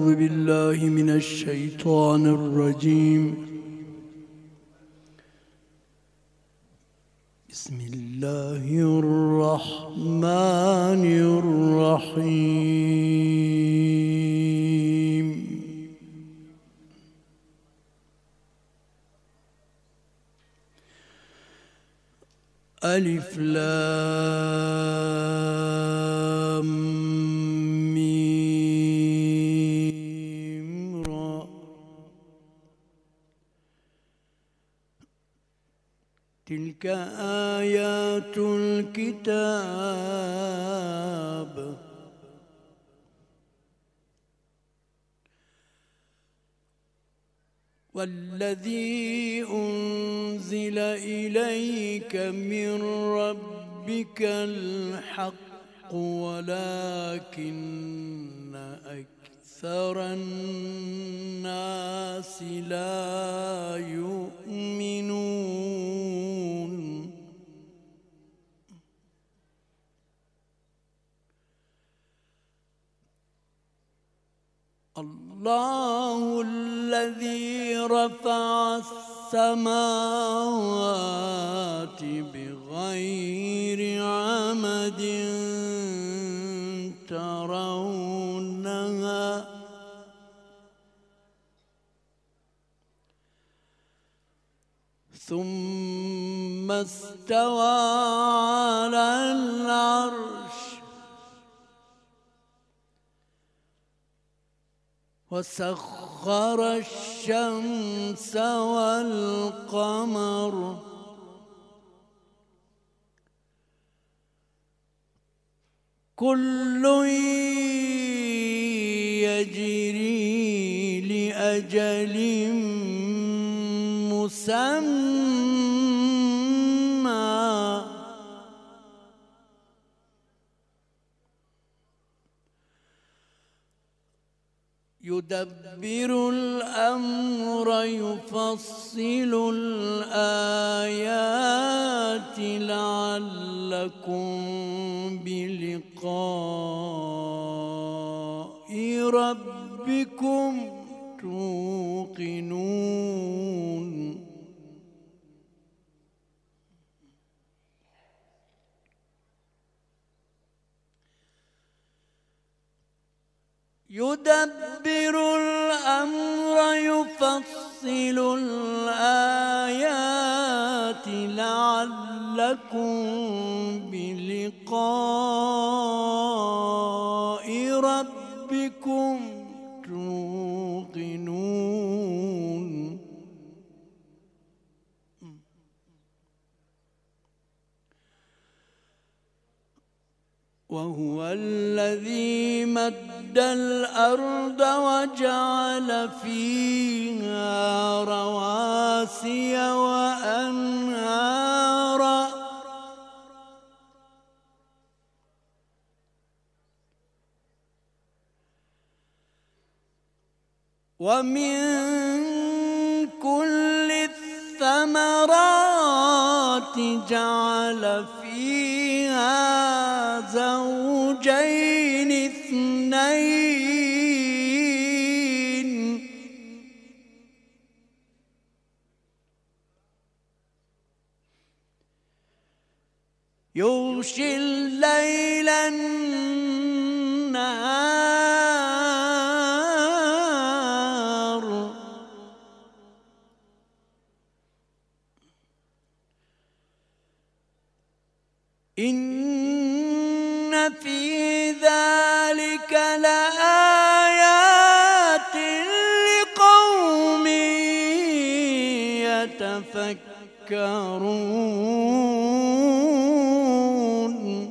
أعوذ بالله من الشيطان الرجيم. بسم الله الرحمن الرحيم. ألف لام ميم را. تلك آيات الكتاب والذي أنزل إليك من ربك الحق ولكن أكثر الناس لا يؤمنون. الله الذي رفع السماوات بغير عمد ترونها ثم استوى على العرش وسخر الشمس والقمر كل يجري لأجل مسمى يدبر الأمر يفصل الآيات لعلكم بلقاء ربكم توقنون. يدبر الأمر يفصل الآيات لعلكم بلقاء ربكم توقنون. وهو الذي مد الأرض وجعل فيها رواسي وأنهارا ومن كل الثمرات جعل فيها زوجين اثنين يغشي الليل النهار إن في ذلك لآيات لقوم يتفكرون.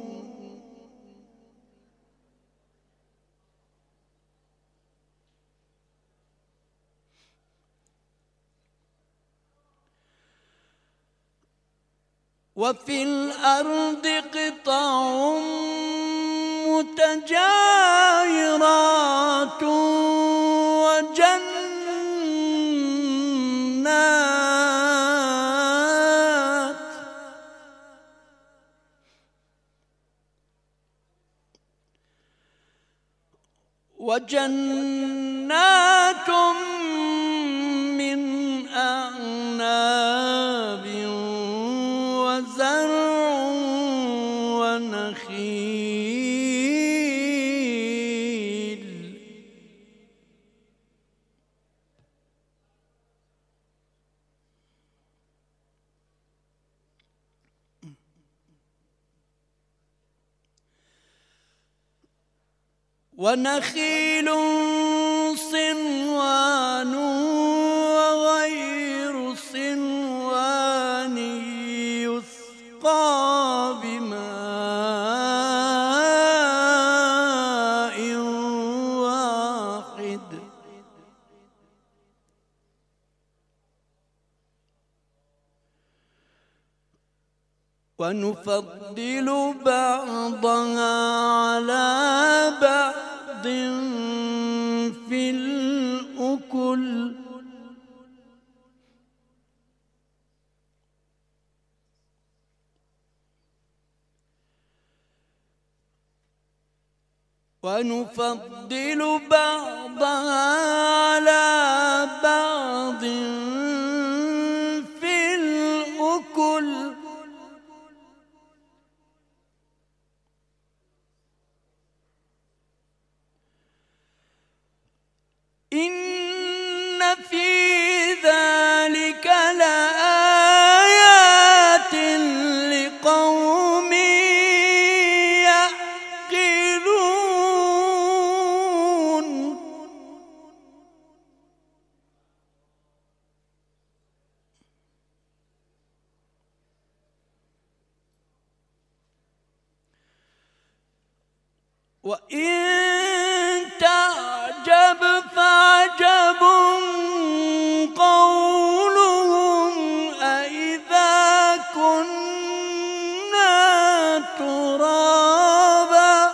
وفي الأرض قطع متجاورات وجنات وجنات من أعناب وزرع ونخيل ونخيل صنوان وغير صنوان يسقى بماء واحد ونفضل بعضها على بعض في الأكل ونفضل بعضها على بعض في الأكل إن في ذلك لآيات لقوم يعقلون وإن تعجب فعجب قولهم أإذا كنا ترابا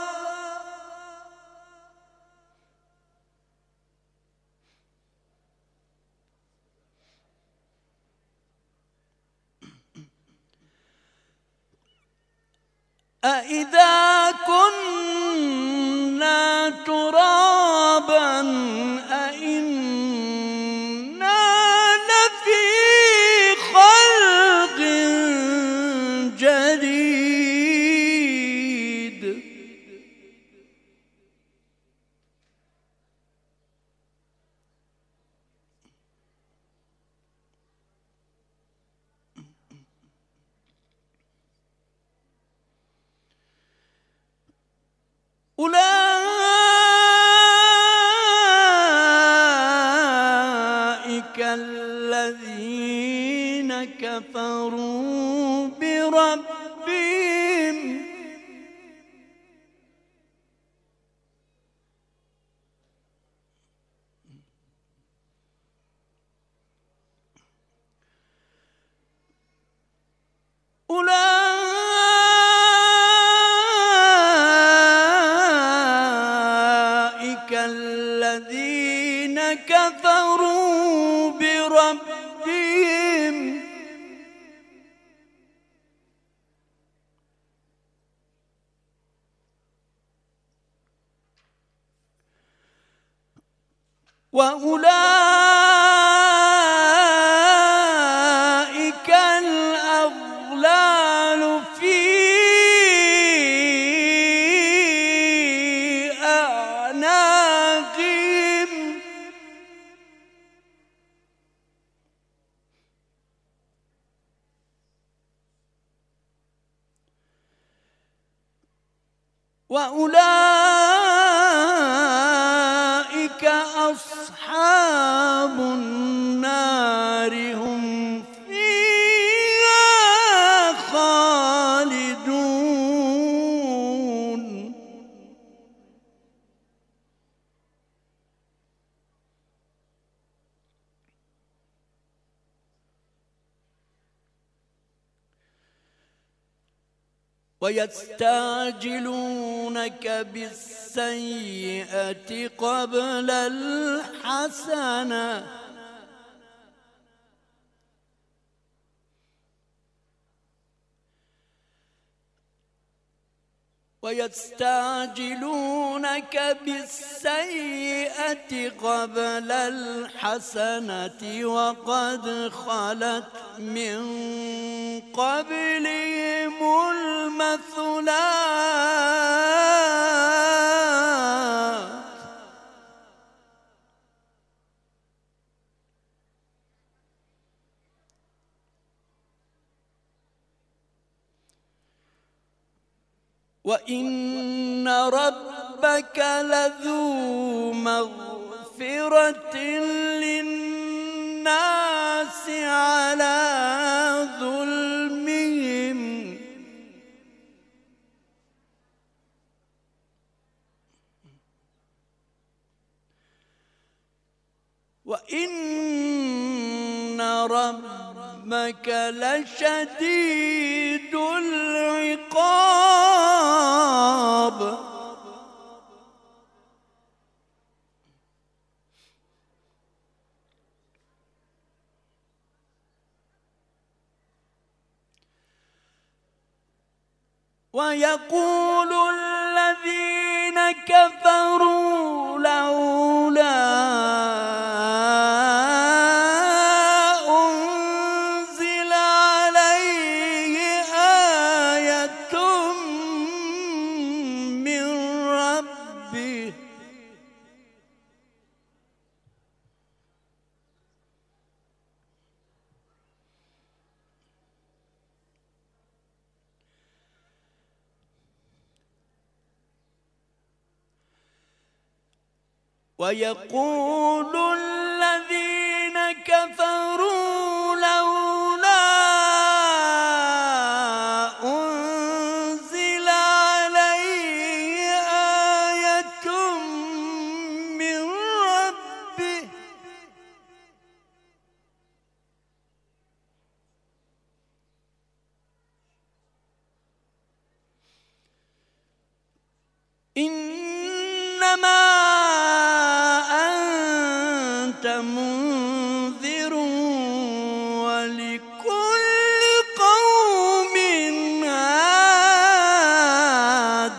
أإذا كنا ترابا أإنا لفي خلق جديد أولئك الذين كفروا بربهم أولئك الذين كفروا بربهم وأولئك الأغلال في أعناقهم وأولئك أصحاب النار هم فيها خالدون ويستعجلونك بالسيئة قبل الحسنة ويستعجلونك بالسيئة قبل الحسنة وقد خلت من قبلهم المثلات وإن ربك لذو مغفرة للناس على ظلمهم وإن ربك لشديد العقاب ويقول الذين كفروا لولا أنزل عليه آية من ربه ويقول الذين كفروا لولا أنزل عليه آية من ربه إنما منذر ولكل قوم هاد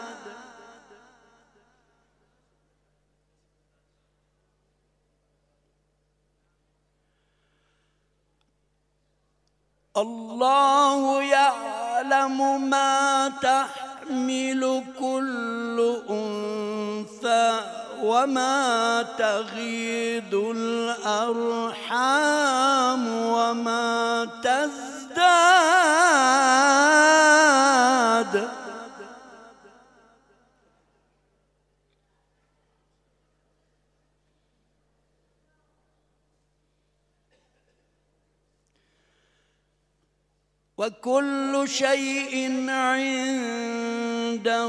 الله يعلم ما تحمل كل أنثى وما تغيض الأرحام وما تزداد وكل شيء عنده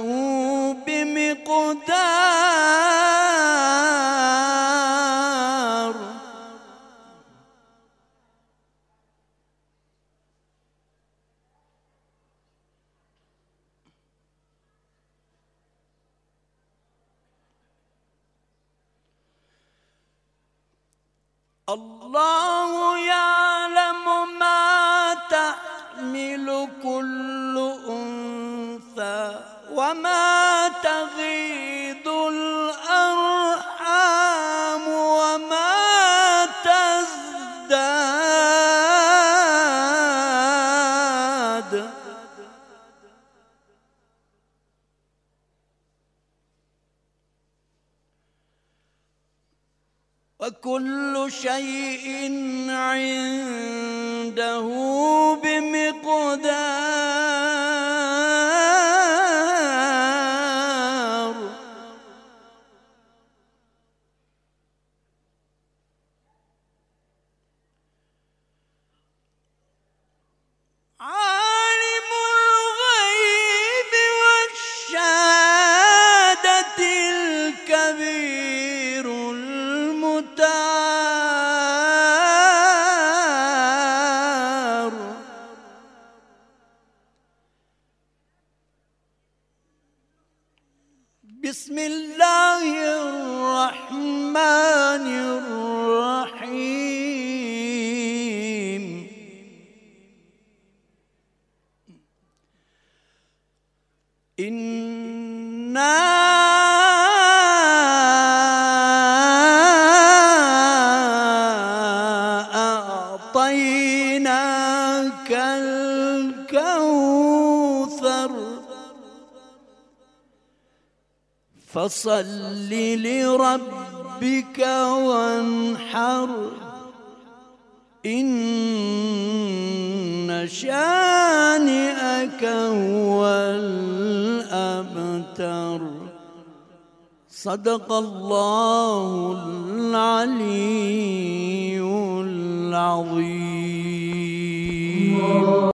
بمقدار الله يعلم ما تحمل كل أنثى وما تغيض الأرحام وما تزداد وكل شيء عنده بمقدار عالم الغيب والشهادة الكبير المتعال فصل لربك وانحر إن شانئك هو الأبتر. صدق الله العلي العظيم.